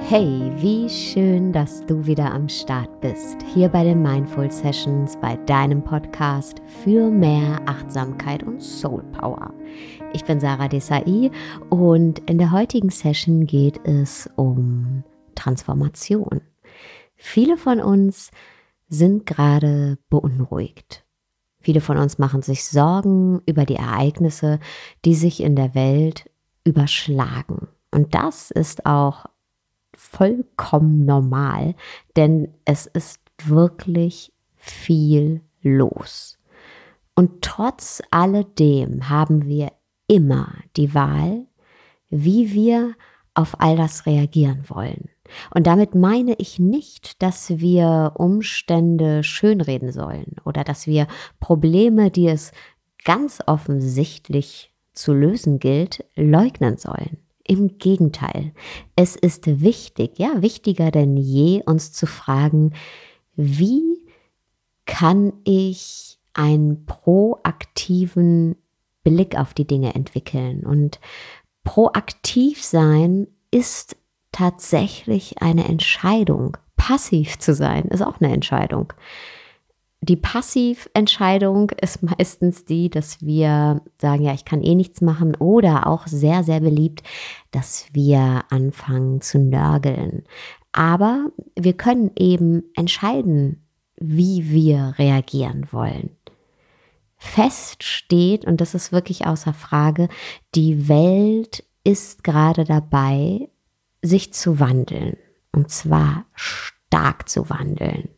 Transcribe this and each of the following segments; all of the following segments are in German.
Hey, wie schön, dass du wieder am Start bist, hier bei den Mindful Sessions, bei deinem Podcast für mehr Achtsamkeit und Soul Power. Ich bin Sarah Desai und in der heutigen Session geht es um Transformation. Viele von uns sind gerade beunruhigt. Viele von uns machen sich Sorgen über die Ereignisse, die sich in der Welt überschlagen. Und das ist auch vollkommen normal, denn es ist wirklich viel los. Und trotz alledem haben wir immer die Wahl, wie wir auf all das reagieren wollen. Und damit meine ich nicht, dass wir Umstände schönreden sollen oder dass wir Probleme, die es ganz offensichtlich zu lösen gilt, leugnen sollen. Im Gegenteil, es ist wichtig, ja, wichtiger denn je, uns zu fragen, wie kann ich einen proaktiven Blick auf die Dinge entwickeln? Und proaktiv sein ist tatsächlich eine Entscheidung. Passiv zu sein ist auch eine Entscheidung. Die Passiventscheidung ist meistens die, dass wir sagen, ja, ich kann eh nichts machen, oder auch sehr, sehr beliebt, dass wir anfangen zu nörgeln. Aber wir können eben entscheiden, wie wir reagieren wollen. Fest steht, und das ist wirklich außer Frage, die Welt ist gerade dabei, sich zu wandeln. Und zwar stark zu wandeln.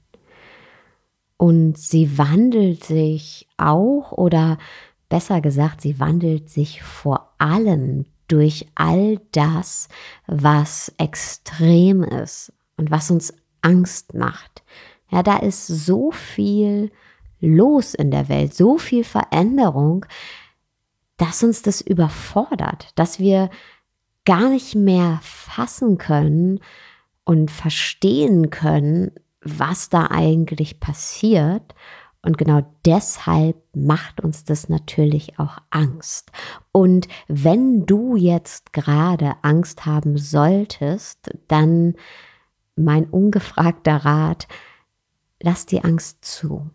Und sie wandelt sich auch, oder besser gesagt, sie wandelt sich vor allem durch all das, was extrem ist und was uns Angst macht. Ja, da ist so viel los in der Welt, so viel Veränderung, dass uns das überfordert, dass wir gar nicht mehr fassen können und verstehen können, was da eigentlich passiert. Und genau deshalb macht uns das natürlich auch Angst. Und wenn du jetzt gerade Angst haben solltest, dann mein ungefragter Rat: Lass die Angst zu.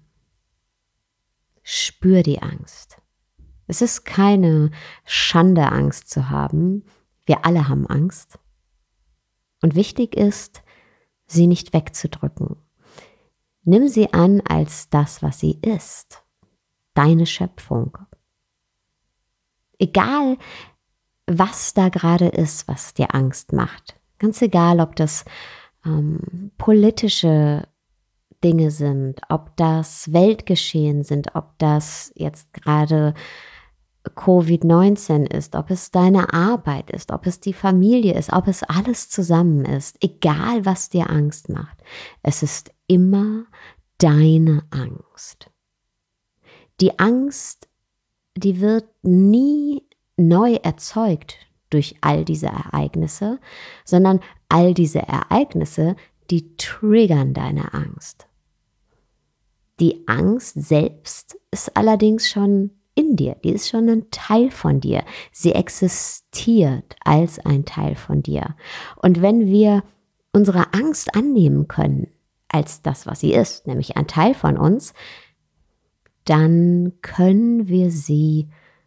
Spür die Angst. Es ist keine Schande, Angst zu haben. Wir alle haben Angst. Und wichtig ist, sie nicht wegzudrücken. Nimm sie an als das, was sie ist. Deine Schöpfung. Egal, was da gerade ist, was dir Angst macht. Ganz egal, ob das politische Dinge sind, ob das Weltgeschehen sind, ob das jetzt gerade Covid-19 ist, ob es deine Arbeit ist, ob es die Familie ist, ob es alles zusammen ist, egal was dir Angst macht. Es ist immer deine Angst. Die Angst, die wird nie neu erzeugt durch all diese Ereignisse, sondern all diese Ereignisse, die triggern deine Angst. Die Angst selbst ist allerdings schon in dir, die ist schon ein Teil von dir. Sie existiert als ein Teil von dir. Und wenn wir unsere Angst annehmen können, als das, was sie ist, nämlich ein Teil von uns, dann können wir sie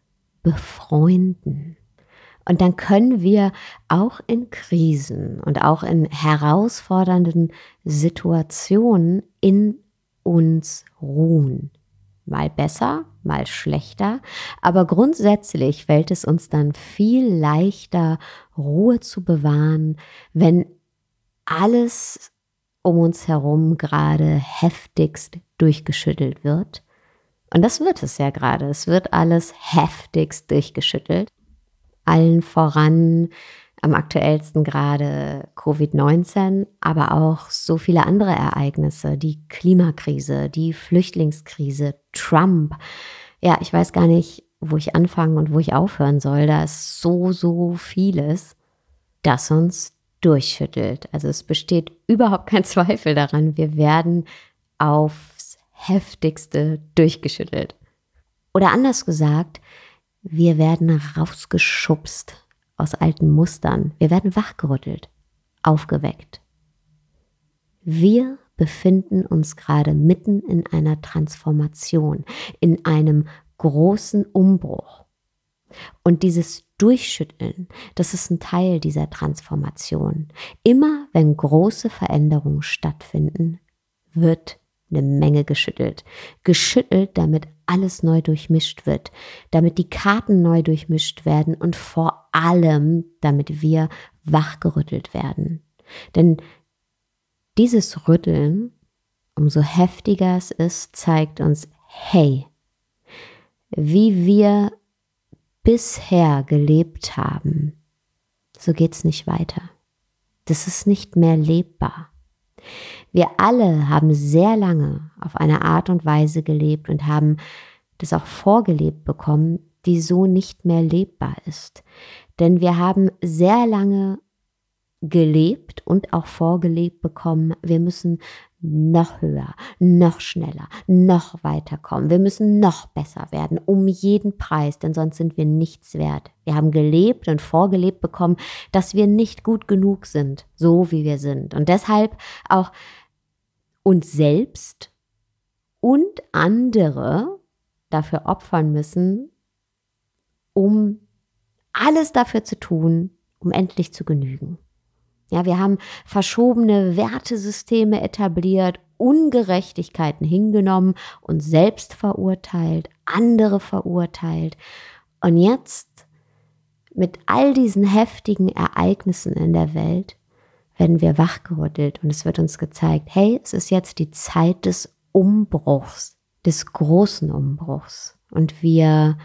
befreunden. Und dann können wir auch in Krisen und auch in herausfordernden Situationen in uns ruhen. Mal besser, mal schlechter, aber grundsätzlich fällt es uns dann viel leichter, Ruhe zu bewahren, wenn alles um uns herum gerade heftigst durchgeschüttelt wird. Und das wird es ja gerade. Es wird alles heftigst durchgeschüttelt. Allen voran am aktuellsten gerade Covid-19, aber auch so viele andere Ereignisse, die Klimakrise, die Flüchtlingskrise, Trump. Ja, ich weiß gar nicht, wo ich anfangen und wo ich aufhören soll. Da ist so vieles, das uns durchschüttelt. Also es besteht überhaupt kein Zweifel daran, wir werden aufs Heftigste durchgeschüttelt. Oder anders gesagt, wir werden rausgeschubst aus alten Mustern. Wir werden wachgerüttelt. aufgeweckt. Wir befinden uns gerade mitten in einer Transformation, in einem großen Umbruch. Und dieses Durchschütteln, das ist ein Teil dieser Transformation. Immer wenn große Veränderungen stattfinden, wird eine Menge geschüttelt. Geschüttelt, damit alles neu durchmischt wird, damit die Karten neu durchmischt werden und vor allem, damit wir wachgerüttelt werden. Denn dieses Rütteln, umso heftiger es ist, zeigt uns, hey, wie wir bisher gelebt haben, so geht's nicht weiter. Das ist nicht mehr lebbar. Wir alle haben sehr lange auf eine Art und Weise gelebt und haben das auch vorgelebt bekommen, die so nicht mehr lebbar ist. Denn wir haben sehr lange gelebt und auch vorgelebt bekommen, wir müssen noch höher, noch schneller, noch weiter kommen. Wir müssen noch besser werden, um jeden Preis, denn sonst sind wir nichts wert. Wir haben gelebt und vorgelebt bekommen, dass wir nicht gut genug sind, so wie wir sind. Und deshalb auch uns selbst und andere dafür opfern müssen, um alles dafür zu tun, um endlich zu genügen. Ja, wir haben verschobene Wertesysteme etabliert, Ungerechtigkeiten hingenommen, uns selbst verurteilt, andere verurteilt. Und jetzt, mit all diesen heftigen Ereignissen in der Welt, werden wir wachgerüttelt und es wird uns gezeigt, hey, es ist jetzt die Zeit des Umbruchs, des großen Umbruchs. Und wir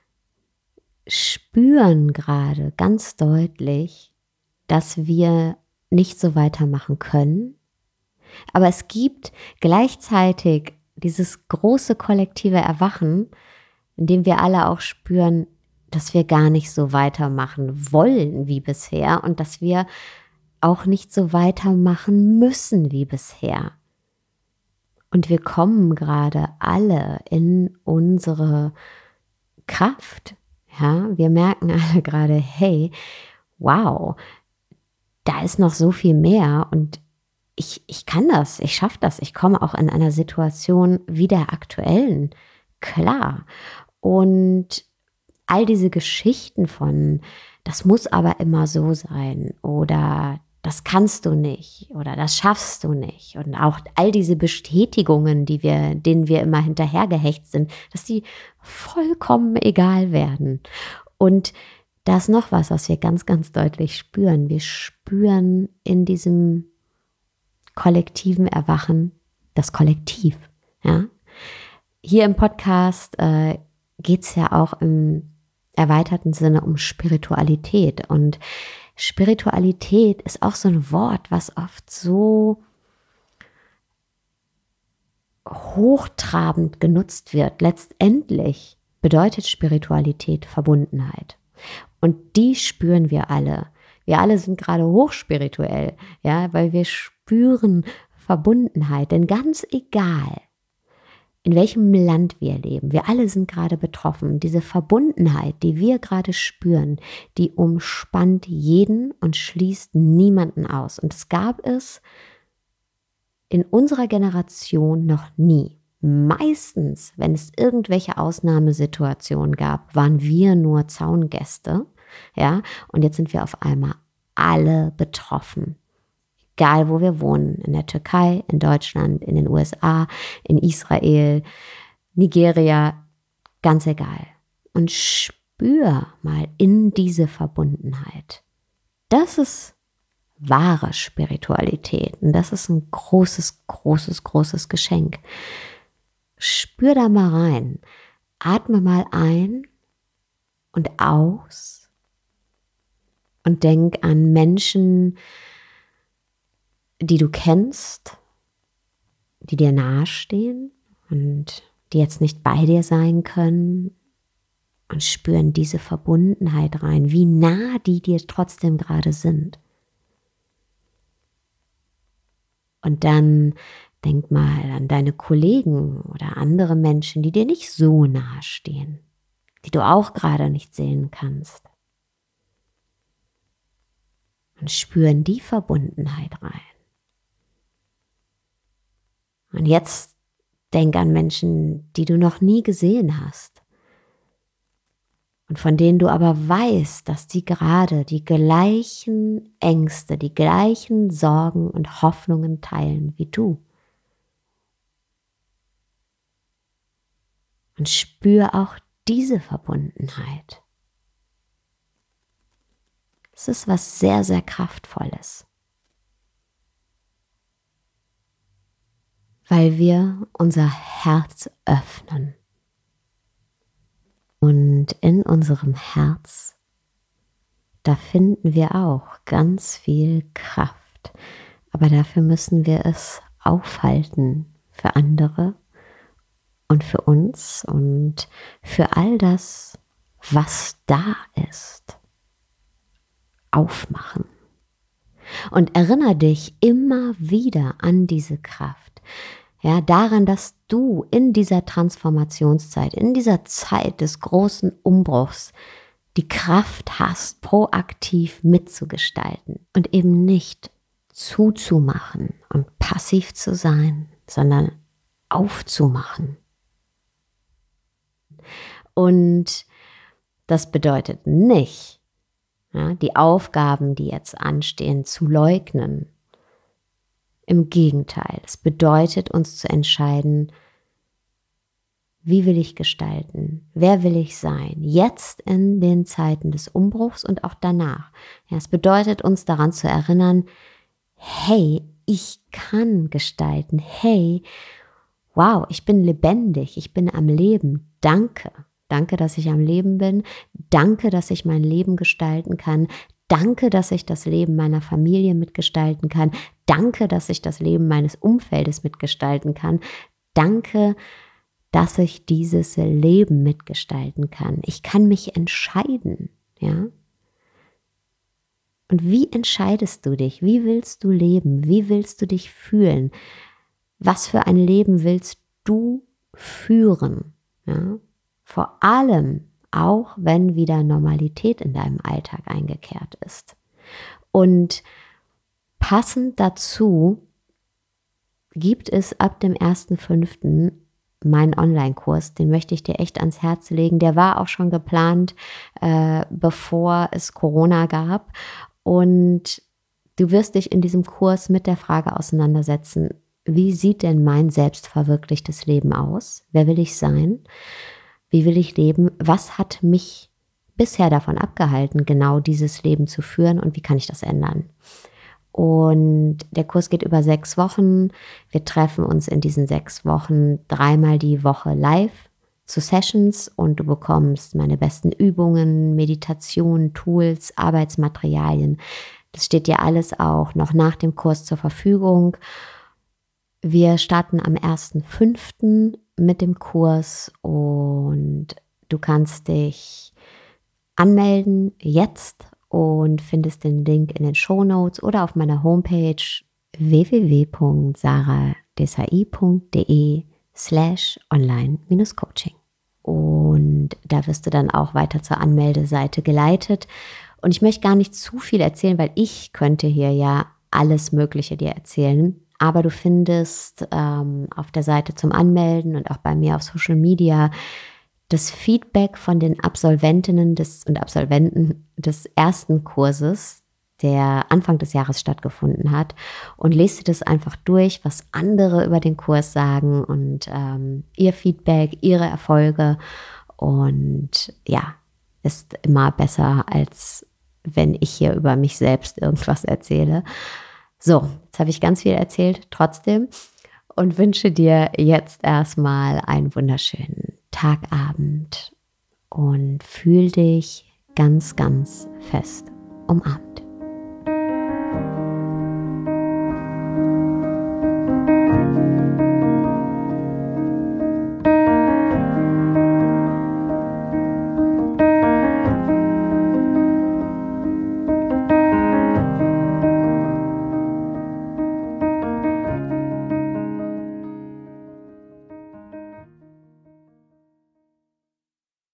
spüren gerade ganz deutlich, dass wir nicht so weitermachen können. Aber es gibt gleichzeitig dieses große kollektive Erwachen, in dem wir alle auch spüren, dass wir gar nicht so weitermachen wollen wie bisher und dass wir auch nicht so weitermachen müssen wie bisher. Und wir kommen gerade alle in unsere Kraft. Ja, wir merken alle gerade, hey, wow, da ist noch so viel mehr und ich kann das, ich schaffe das, ich komme auch in einer Situation wie der aktuellen, klar. Und all diese Geschichten von, das muss aber immer so sein oder das kannst du nicht oder das schaffst du nicht und auch all diese Bestätigungen, denen wir immer hinterhergehecht sind, dass die vollkommen egal werden. Und da ist noch was wir ganz, ganz deutlich spüren. Wir spüren in diesem kollektiven Erwachen das Kollektiv. Ja? Hier im Podcast geht es ja auch im erweiterten Sinne um Spiritualität. Und Spiritualität ist auch so ein Wort, was oft so hochtrabend genutzt wird. Letztendlich bedeutet Spiritualität Verbundenheit. Und die spüren wir alle. Wir alle sind gerade hochspirituell, ja, weil wir spüren Verbundenheit. Denn ganz egal, in welchem Land wir leben, wir alle sind gerade betroffen. Diese Verbundenheit, die wir gerade spüren, die umspannt jeden und schließt niemanden aus. Und es gab es in unserer Generation noch nie. Meistens, wenn es irgendwelche Ausnahmesituationen gab, waren wir nur Zaungäste. Ja, und jetzt sind wir auf einmal alle betroffen. Egal, wo wir wohnen, in der Türkei, in Deutschland, in den USA, in Israel, Nigeria, ganz egal. Und spür mal in diese Verbundenheit. Das ist wahre Spiritualität und das ist ein großes, großes, großes Geschenk. Spür da mal rein. Atme mal ein und aus. Und denk an Menschen, die du kennst, die dir nahestehen und die jetzt nicht bei dir sein können und spüren diese Verbundenheit rein, wie nah die dir trotzdem gerade sind. Und dann denk mal an deine Kollegen oder andere Menschen, die dir nicht so nahestehen, die du auch gerade nicht sehen kannst. und spüren die Verbundenheit rein. Und jetzt denk an Menschen, die du noch nie gesehen hast und von denen du aber weißt, dass die gerade die gleichen Ängste, die gleichen Sorgen und Hoffnungen teilen wie du. Und spür auch diese Verbundenheit. Es ist was sehr, sehr Kraftvolles. Weil wir unser Herz öffnen. Und in unserem Herz, da finden wir auch ganz viel Kraft. Aber dafür müssen wir es aufhalten für andere und für uns und für all das, was da ist. Aufmachen. Und erinnere dich immer wieder an diese Kraft. Ja, daran, dass du in dieser Transformationszeit, in dieser Zeit des großen Umbruchs die Kraft hast, proaktiv mitzugestalten und eben nicht zuzumachen und passiv zu sein, sondern aufzumachen. Und das bedeutet nicht, ja, die Aufgaben, die jetzt anstehen, zu leugnen. Im Gegenteil, es bedeutet uns zu entscheiden, wie will ich gestalten, wer will ich sein, jetzt in den Zeiten des Umbruchs und auch danach. Ja, es bedeutet uns daran zu erinnern, hey, ich kann gestalten, hey, wow, ich bin lebendig, ich bin am Leben, danke. Danke, dass ich am Leben bin. Danke, dass ich mein Leben gestalten kann. Danke, dass ich das Leben meiner Familie mitgestalten kann. Danke, dass ich das Leben meines Umfeldes mitgestalten kann. Danke, dass ich dieses Leben mitgestalten kann. Ich kann mich entscheiden, ja? Und wie entscheidest du dich? Wie willst du leben? Wie willst du dich fühlen? Was für ein Leben willst du führen? Ja? Vor allem auch, wenn wieder Normalität in deinem Alltag eingekehrt ist. Und passend dazu gibt es ab dem 1.5. meinen Online-Kurs. Den möchte ich dir echt ans Herz legen. Der war auch schon geplant, bevor es Corona gab. Und du wirst dich in diesem Kurs mit der Frage auseinandersetzen, wie sieht denn mein selbstverwirklichtes Leben aus? Wer will ich sein? Wie will ich leben? Was hat mich bisher davon abgehalten, genau dieses Leben zu führen und wie kann ich das ändern? Und der Kurs geht über 6 Wochen. Wir treffen uns in diesen 6 Wochen 3-mal die Woche live zu Sessions und du bekommst meine besten Übungen, Meditationen, Tools, Arbeitsmaterialien. Das steht dir alles auch noch nach dem Kurs zur Verfügung. Wir starten am 1.5. mit dem Kurs und du kannst dich anmelden jetzt und findest den Link in den Shownotes oder auf meiner Homepage www.saradesai.de/online-coaching. Und da wirst du dann auch weiter zur Anmeldeseite geleitet. Und ich möchte gar nicht zu viel erzählen, weil ich könnte hier ja alles Mögliche dir erzählen. Aber du findest auf der Seite zum Anmelden und auch bei mir auf Social Media das Feedback von den Absolventinnen und Absolventen des ersten Kurses, der Anfang des Jahres stattgefunden hat. Und lest dir das einfach durch, was andere über den Kurs sagen und ihr Feedback, ihre Erfolge. Und ja, ist immer besser, als wenn ich hier über mich selbst irgendwas erzähle. So, jetzt habe ich ganz viel erzählt, trotzdem, und wünsche dir jetzt erstmal einen wunderschönen Tagabend und fühl dich ganz, ganz fest umarmt.